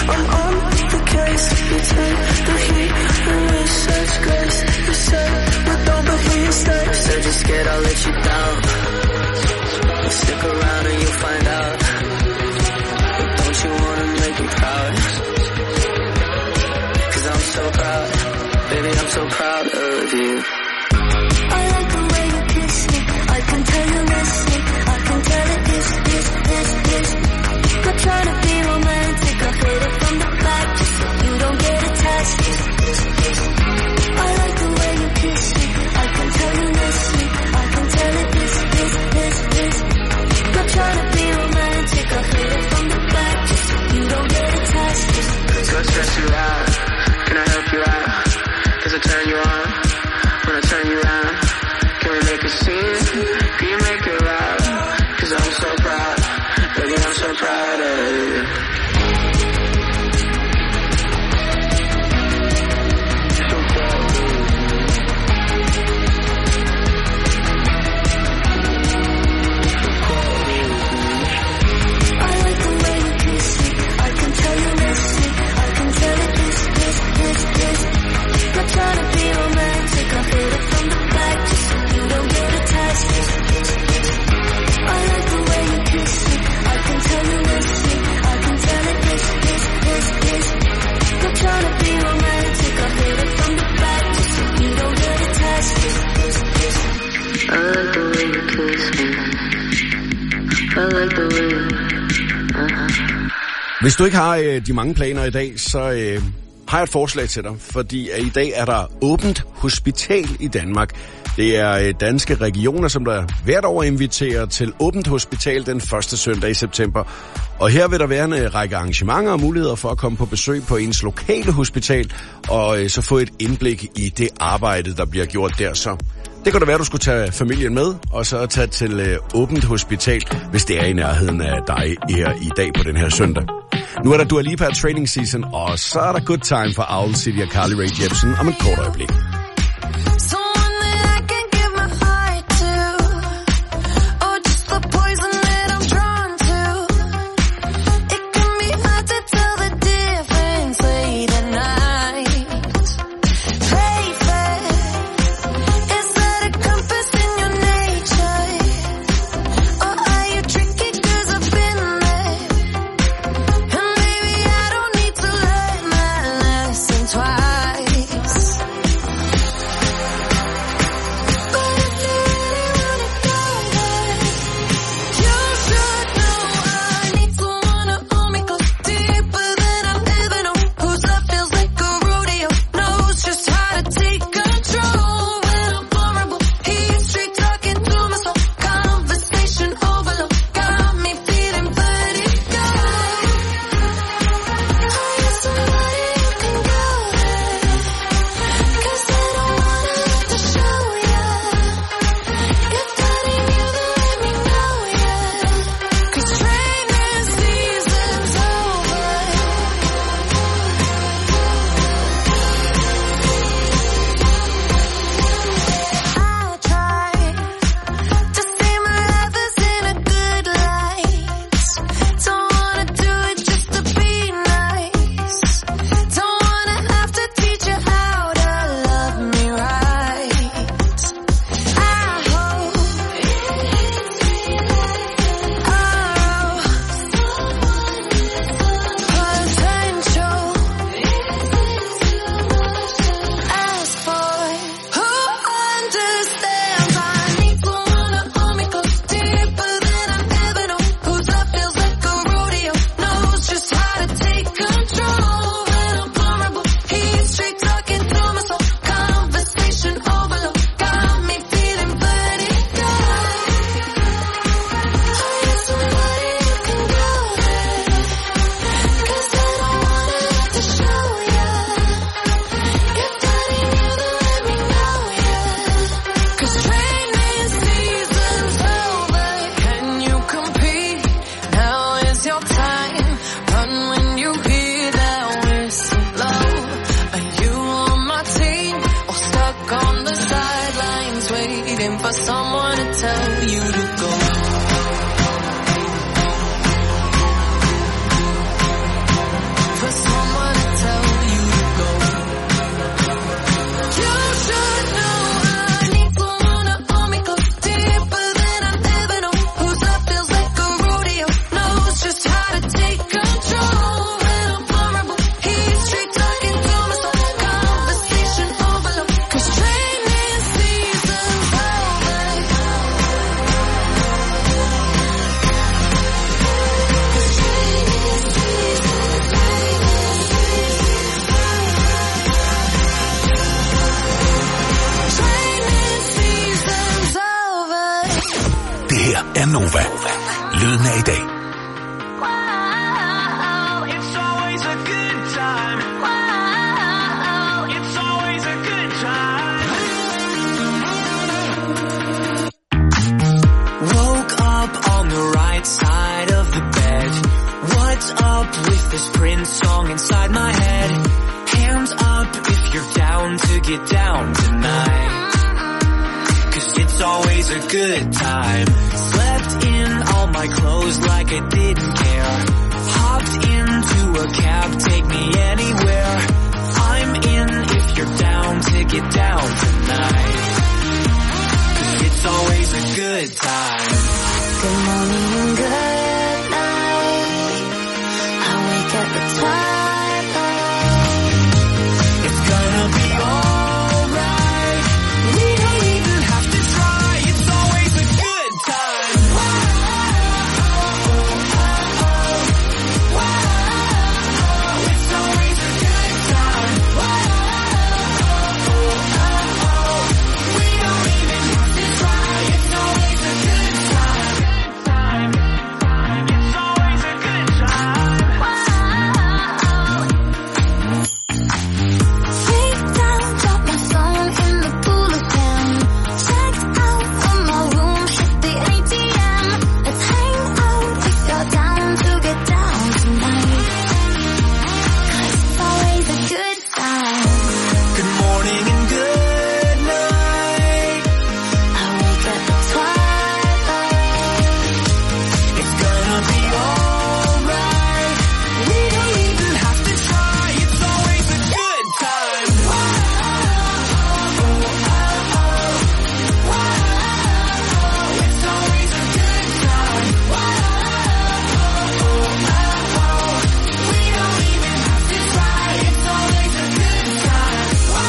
I'm so proud of you. Trying to be romantic, I hit it from the back just so you don't get attached. I like the way you kiss me, I can tell you miss me, I can tell it this, this, this, this. I'm trying to be romantic, I hit it from the back just so you don't get attached. This, this, this. I like the way you kiss me, I like the way you... Uh-huh. Hvis du ikke har øh, de mange planer i dag, så... Øh har jeg et forslag til dig, fordi i dag er der åbent hospital i Danmark. Det er danske regioner, som der hvert år inviterer til åbent hospital den første søndag i september. Og her vil der være en række arrangementer og muligheder for at komme på besøg på ens lokale hospital, og så få et indblik i det arbejde, der bliver gjort der. Så det kunne da være, at du skulle tage familien med, og så tage til åbent hospital, hvis det er i nærheden af dig her i dag på den her søndag. Nu er der Dua Lipa Training Season, og så er der Good Time for Owl City og Carly Rae Jepsen om et kort øjeblik. er Nova. Lyden af i dag. Woke up on the right side of the bed. up with this Prince song inside my head. Hands up if you're down to get down tonight. Cause it's always a good time. Slept in all my clothes like I didn't care. Hopped into a cab, take me anywhere. I'm in if you're down to get down tonight. Cause it's always a good time. Good morning and good night. I wake at the twilight. It's gonna be alright. We don't even have to try. It's always a good time. It's always a good time. We don't even have to try. It's always a good time. It's always a good time. Take down, drop my phone in the pool again. Checked out of my room, hit the A T M. Let's hang out if you're down to get down tonight. Cause it's always a good time. Good morning and good night. I wake at the twilight. It's gonna be alright. We don't even have to try. It's always a good time. It's always a good time. We don't even have to try. It's always a good time.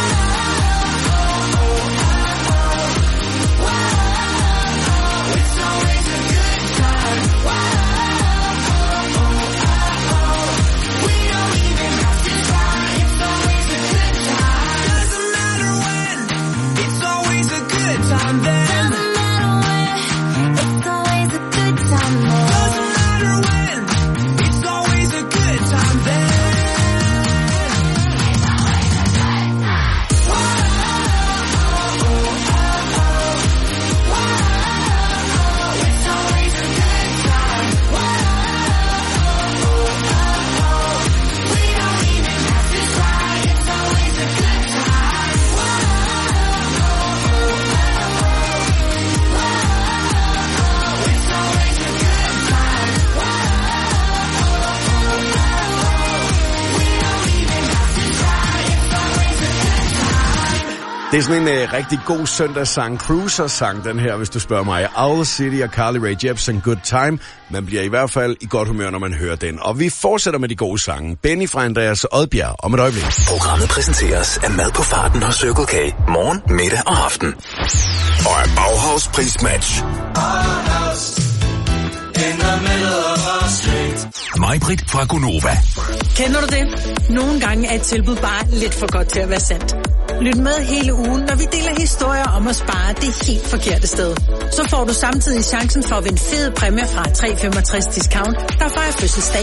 It's always a good time. We don't even have to try. It's always a good time. Doesn't matter when. It's always a good time then. Doesn't matter where, it's always a good time there. Doesn't matter when. It's always a good time then. It's always a good time. We don't even have to try. It's always a good time. It's always a good time. We don't even have to try. It's always a good time. Det er sådan en uh, rigtig god søndagssang, cruiser-sang, den her, hvis du spørger mig. Owl City og Carly Rae Jepsen, Good Time. Man bliver i hvert fald i godt humør, når man hører den. Og vi fortsætter med de gode sange. Benny fra Andreas Odbjerg om et øjeblik. Programmet præsenteres af mad på farten hos Circle K. Morgen, middag og aften. Og af Bauhaus prismatch. Mig-Britt fra Gonova. Kender du det? Nogle gange er et tilbud bare lidt for godt til at være sandt. Lyt med hele ugen, når vi deler historier om at spare det helt forkerte sted. Så får du samtidig chancen for at vinde fede præmier fra tre komma femogtres Discount, der fejrer fødselsdag